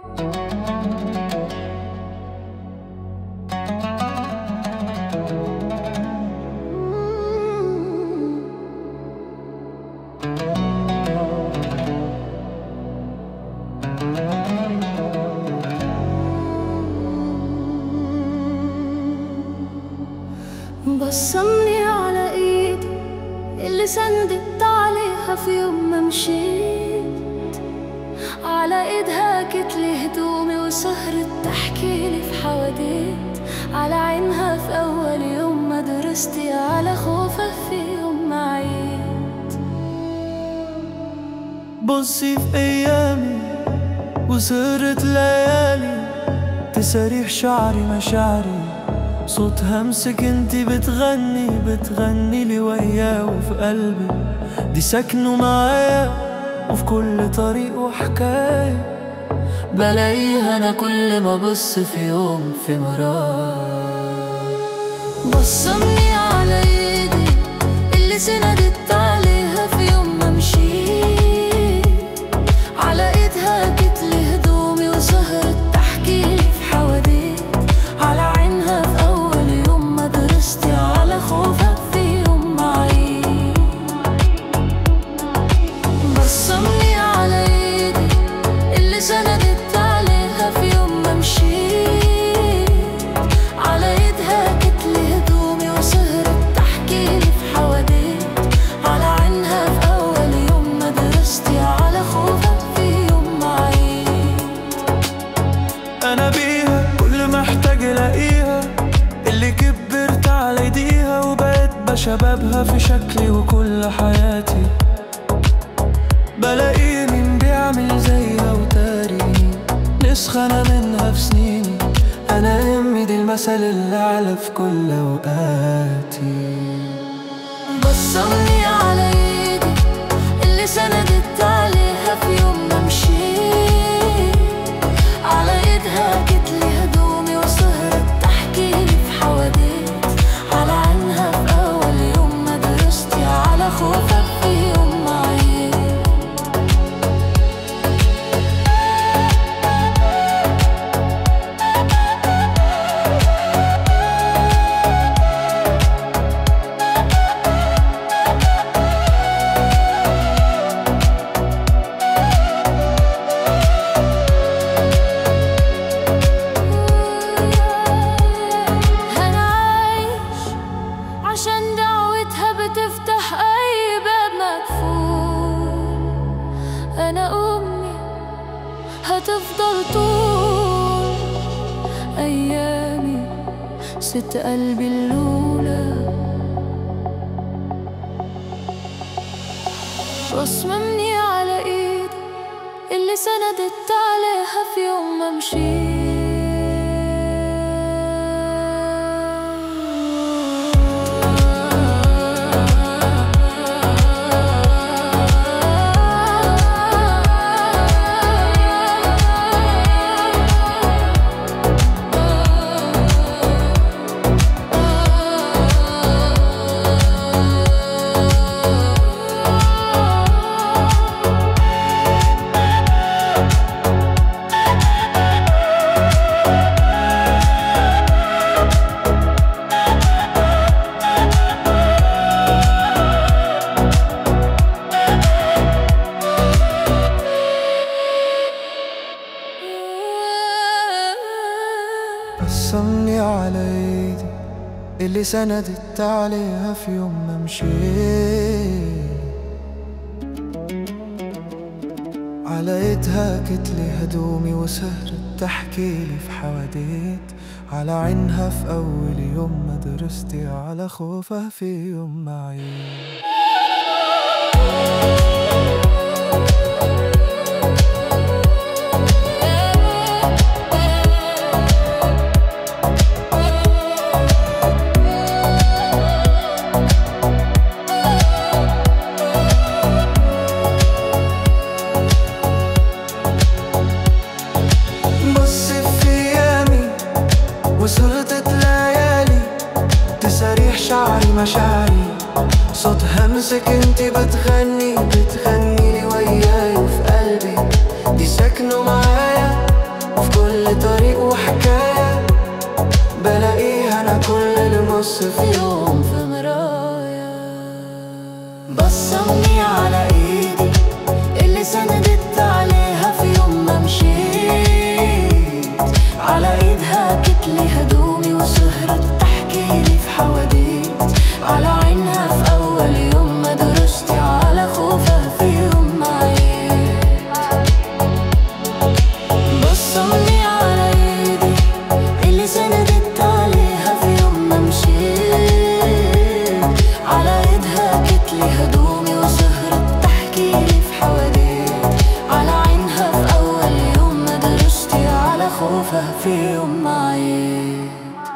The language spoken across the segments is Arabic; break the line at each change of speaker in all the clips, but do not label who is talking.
بصمني على ايدي اللي سندت عليها في يوم ما مشيت، على ايدها كتلي هدومي وسهرت تحكيلي في حواديت، على عينها في اول يوم ما درستي، على خوفها في يوم ما عيت.
بصي في ايامي وسهرت ليالي، تساريح شعري مشاعري، صوت همسك انتي بتغني لي وياه وفي قلبي، دي ساكنه معايا وفي كل طريق وحكاية، بلاقيها انا كل ما بص في يوم في مرار.
بصمني على ايدي اللي سندت عليها في يوم ما مشيت، على ايدها كتلي هدومي وسهرت تحكيلي في حواديت، على عينها في اول يوم ما درستي، على خوفها في يوم ما عيت. بصمني على ايدي اللي سندت عليها في يوم ما مشيت، على ايدها كتلي هدومي وسهرت تحكيلي في حواديت، على عينها في اول يوم ما درستي، على خوفها في يوم ما عيت.
انا بيها كل ما احتاج الاقيها، اللي كبرت على ايديها وبقيت بشبابها في شكلي وكل حياتي، بلاقي مين بيعمل زيها وتاريني، نسخة انا منها في سنيني، انا امي دي المثل اللي اعلى في كل اوقاتي.
بصمني على ايدي اللي سندت عليها في يوم ما مشيت، على ايدها كتلي هدومي وسهرت تحكيلي في حواديت، على عينها في اول يوم ما درستي، على خوفها في يوم ما عيت. أنا عايش عشان دعوتها بتفتح أي باب مقفول، أنا أمي هتفضل طول أيامي ست قلبي الأولى. بصممني على إيدي اللي سندت عليها في يوم ما مشيت.
بصمني على ايدي اللي سندت عليها في يوم ما مشيت، على ايدها كتلي هدومي وسهرت تحكيلي في حواديت، على عينها في اول يوم ما درستي، على خوفها في يوم ما عيت. وسهرت ليالي تساريح شعري مشاعري، صوت همسك انتي بتغني لي وياي وفي قلبي، دي ساكنه معايا
على عينها في أول يوم ما درستي، على خوفها في يوم ما عيت. بصمني على ايدي اللي سندت عليها في يوم ما مشيت، على ايدها كتلي هدومي وسهرت تحكيلي في حواديت، على عينها في أول يوم ما درستي، على خوفها في يوم ما عيت.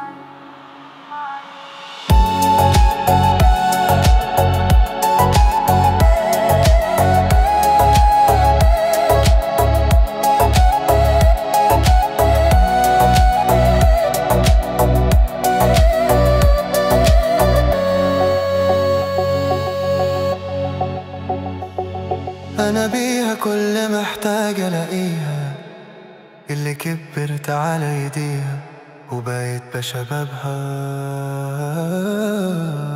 أنا بيها كل محتاج ألاقيها، اللي كبرت على ايديها وبقيت بشبابها.